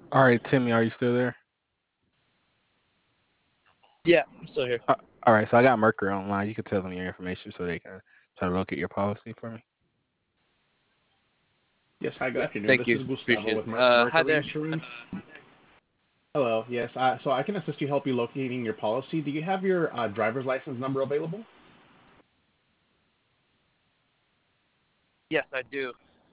All right, Timmy, are you still there? Yeah, I'm still here. All right, so I got Mercury online. You can tell them your information so they can try to locate your policy for me. Yes, hi, good Yeah, afternoon. thank This you. is Gustavo Appreciate with it. Hi Mercury there. Insurance. Hello, yes, so I can assist you help you locating your policy. Do you have your driver's license number available? Yes, I do.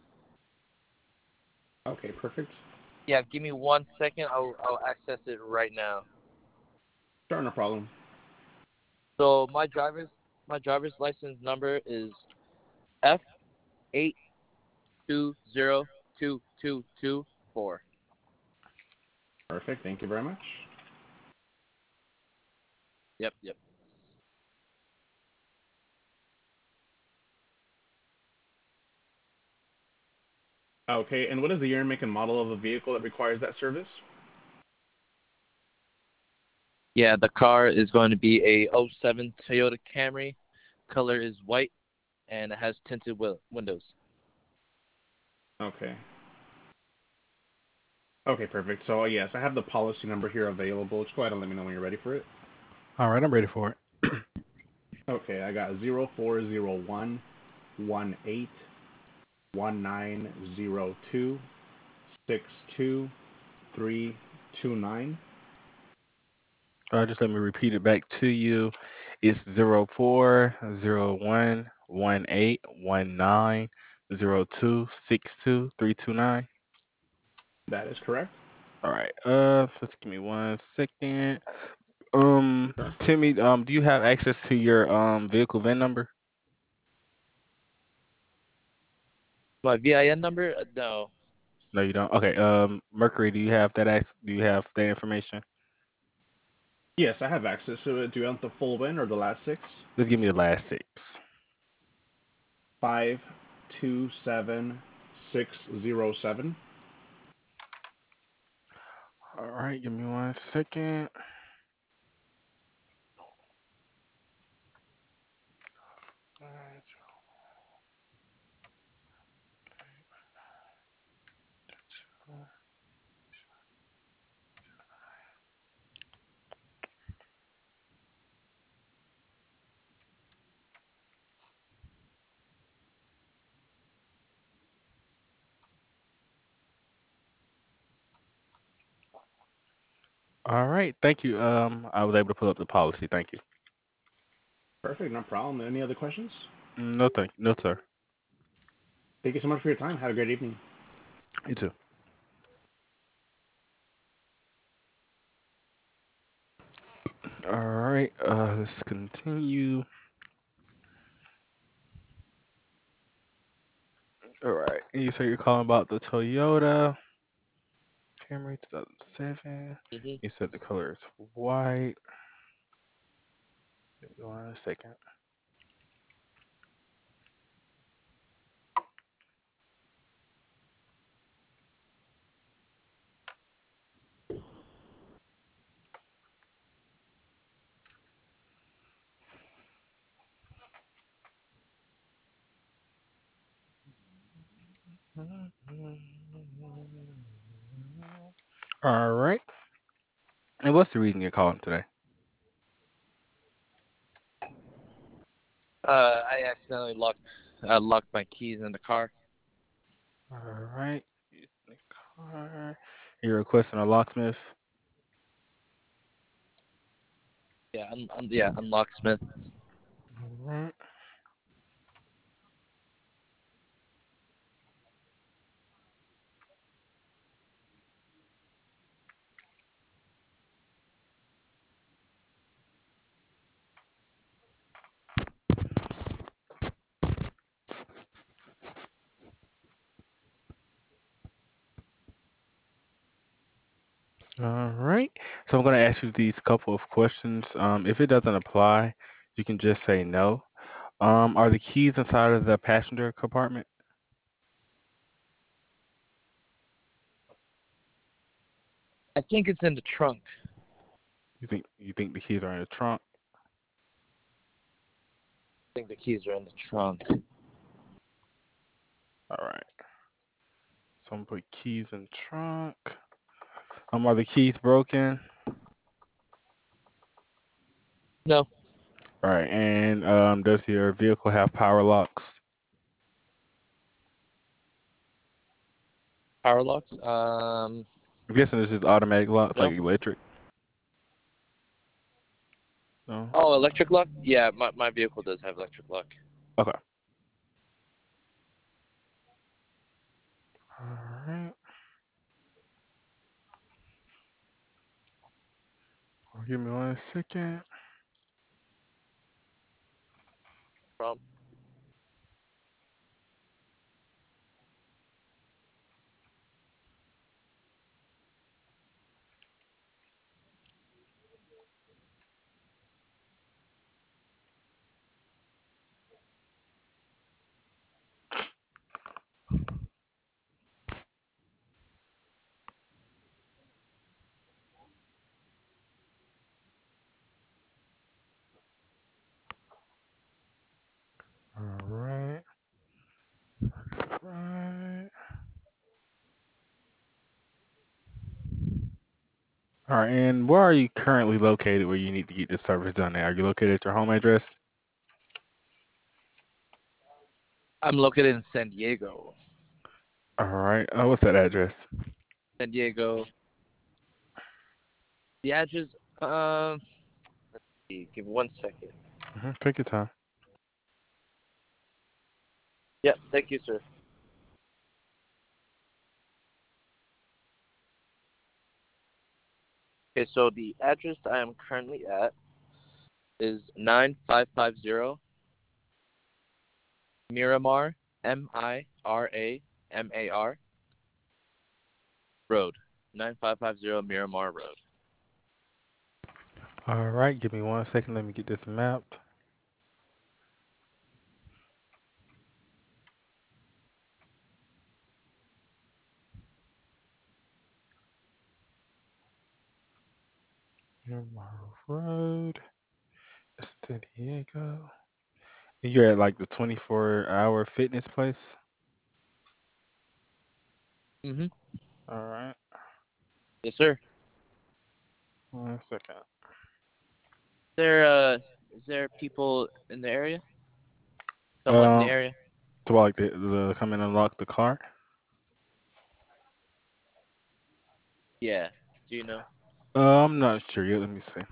Okay, perfect. Yeah, give me 1 second. I'll access it right now. Sure, no problem. So my driver's license number is F82022224. Perfect, thank you very much. Yep. Okay, and what is the year, make, and model of the vehicle that requires that service? Yeah, the car is going to be a '07 Toyota Camry. Color is white and it has tinted windows. Okay. Okay, perfect. So, yes, I have the policy number here available. Just go ahead and let me know when you're ready for it. All right, I'm ready for it. Okay, I got 04011819026239. Just let me repeat it back to you. It's 04011819026239. That is correct. All right. Just give me 1 second. Sure. Timmy, do you have access to your vehicle VIN number? My VIN number? No. No, you don't. Okay. Mercury, do you have that? Do you have that information? Yes, I have access to it. Do you want the full win or the last six? Just give me the last six. 527607. All right. Give me 1 second. All right. Thank you. I was able to pull up the policy. Thank you. Perfect, no problem. Any other questions? No, thank you. No, sir. Thank you so much for your time. Have a great evening. You too. All right. Let's continue. All right. You say you're calling about the Toyota Camry 2007. Hmm. You said the color is white. Give me 1 second. All right. And what's the reason you're calling today? I accidentally locked my keys in the car. All right. Use the car. You're requesting a locksmith. Yeah, I'm locksmith. All right. All right. So I'm going to ask you these couple of questions. If it doesn't apply, you can just say no. Are the keys inside of the passenger compartment? I think it's in the trunk. You think the keys are in the trunk? I think the keys are in the trunk. All right. So I'm gonna put keys in trunk. Are the keys broken? No. All right. And does your vehicle have power locks? Power locks? I'm guessing this is automatic locks, like No. electric. No. Oh, electric lock? Yeah, my vehicle does have electric lock. Okay. All right. Give me 1 second. From All right. Right. All right. And where are you currently located where you need to get this service done at? Are you located at your home address? I'm located in San Diego. All right. What's that address? San Diego. The address. Give me 1 second. Take your time. Yep. Thank you, sir. Okay, so the address I am currently at is 9550 Miramar, Miramar Road. 9550 Miramar Road. All right. Give me 1 second. Let me get this mapped. Miramar Road, San Diego. You're at like the 24-hour fitness place. Mm-hmm. All right. Yes, sir. 1 second. There, is there people in the area? Someone in the Um, area? to like the come and unlock the car. Yeah. Do you know? I'm not sure yet. Let me see.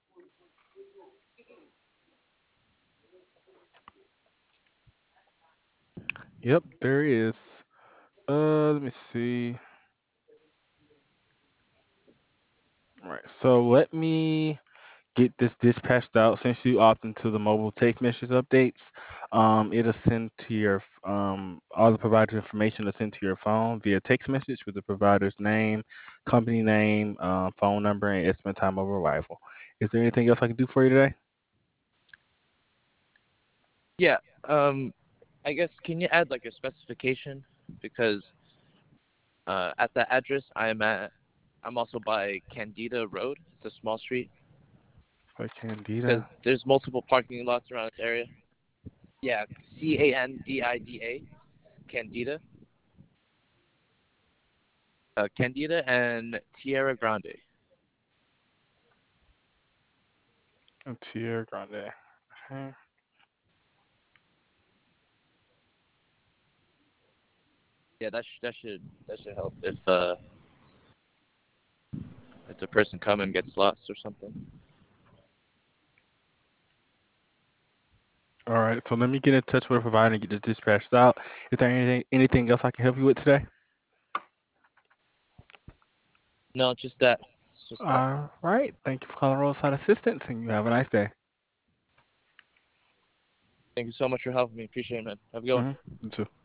Yep, there is. Let me see. All right. So let me get this dispatched out. Since you opt into the mobile text message updates, it'll send to your all the provider information will send to your phone via text message with the provider's name, company name, phone number, and estimate time of arrival. Is there anything else I can do for you today? Yeah. Um, I guess can you add like a specification because at that address I'm also by Candida Road. It's a small street For because Candida. there's multiple parking lots around this area. Yeah, Candida, Candida, Candida, and Tierra Grande. Tierra Grande. Okay. Yeah, that should help if the person come and gets lost or something. All right. So let me get in touch with the provider and get this dispatched out. Is there anything else I can help you with today? No, just that. It's just that. All right. Thank you for calling Roadside Assistance, and you have a nice day. Thank you so much for helping me. Appreciate it, man. Have a good one. You too.